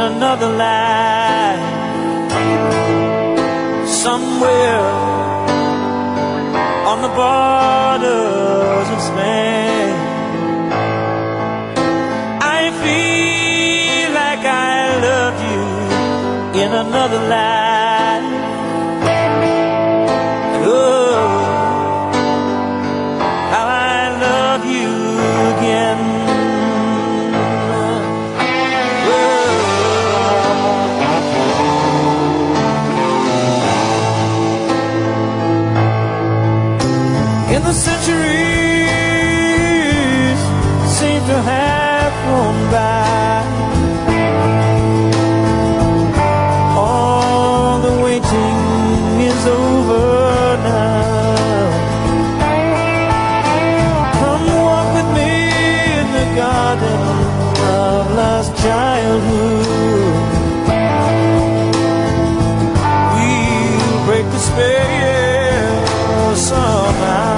another life, somewhere on the borders of Spain. I feel like I loved you in another life. Oh, how I love you again. The centuries seem to have flown by. All the waiting is over now. Come walk with me in the garden of lost childhood. We'll break the spell somehow.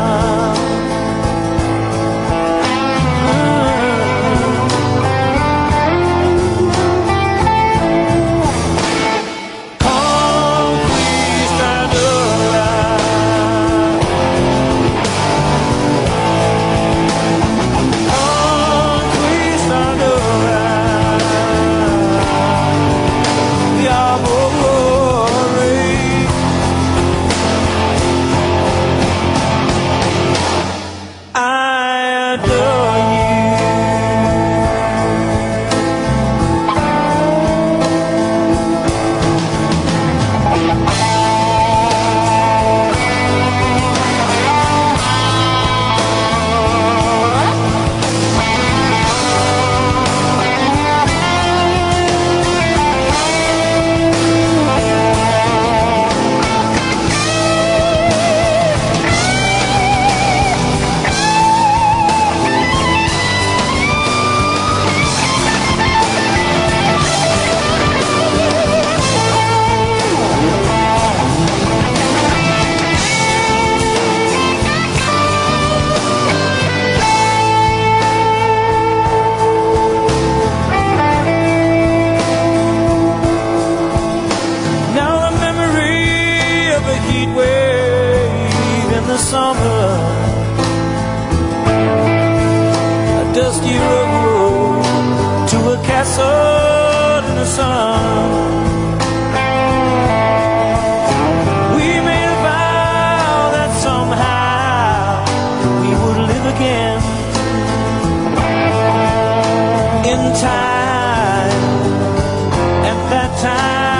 Summer, a dusty road to a castle in the sun. We made a vow that somehow we would live again in time. At that time